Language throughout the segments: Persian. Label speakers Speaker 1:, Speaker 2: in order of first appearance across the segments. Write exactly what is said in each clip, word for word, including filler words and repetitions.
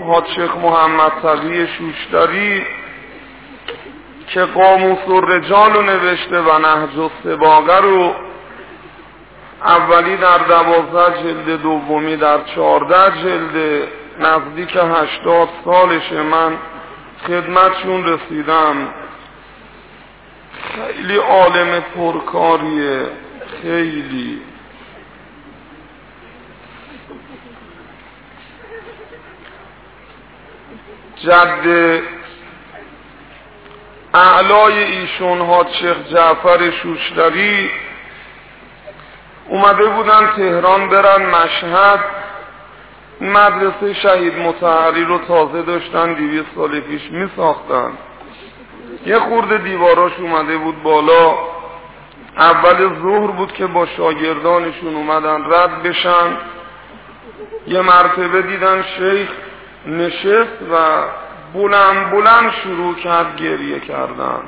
Speaker 1: حاج شیخ محمد تقی شوشتری که قاموس الرجال رو نوشته و نهج السباقه رو اولی در دوازده جلد، دومی در چهارده جلد، نزدیک هشتاد سالشه من خدمتشون رسیدم. خیلی عالم پرکاریه، خیلی جد اعلای ایشون حاج شیخ جعفر شوشتری اومده بودن تهران برن مشهد، مدرسه شهید مطهری رو تازه داشتن دویست سال پیش می ساختن. یه خورده دیواراش اومده بود بالا. اول ظهر بود که با شاگردانشون اومدن رد بشن، یه مرتبه دیدن شیخ نشست و بلند بلند شروع کرد گریه کردن.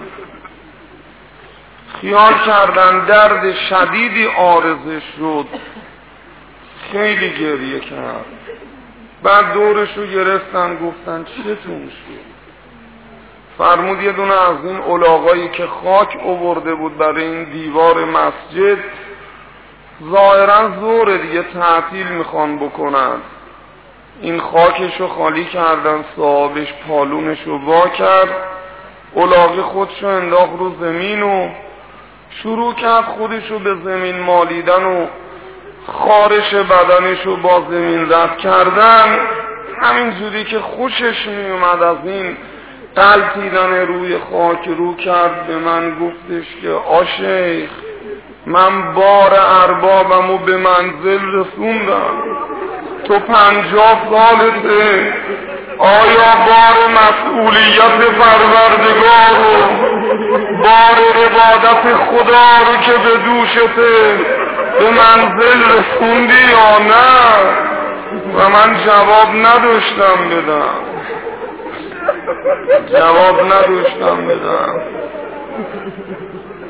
Speaker 1: خیال کردن درد شدیدی عارضش شد، خیلی گریه کرد. بعد دورشو گرفتن گفتن چتون شد؟ فرمود یه دونه از این الاغایی که خاک آورده بود برای این دیوار مسجد ظاهرا زور دیگه تعطیل میخوان بکنن، این خاکشو خالی کردن، صاحبش پالونشو وا کرد، الاغه خودشو انداخت رو زمین و شروع کرد خودشو به زمین مالیدن و خارش بدنشو با زمین رد کردن. همینجوری که خوشش می اومد از این قلتیدن روی خاک رو کرد به من، گفتش که آشیخ من بار اربابمو به منزل رسوندم، تو پنجاه سالته، آیا بار مسئولیت پروردگار و بار عبادت خدا رو که به دوشته به منزل رسوندی یا نه؟ و من جواب نداشتم بدم، جواب نداشتم بدم.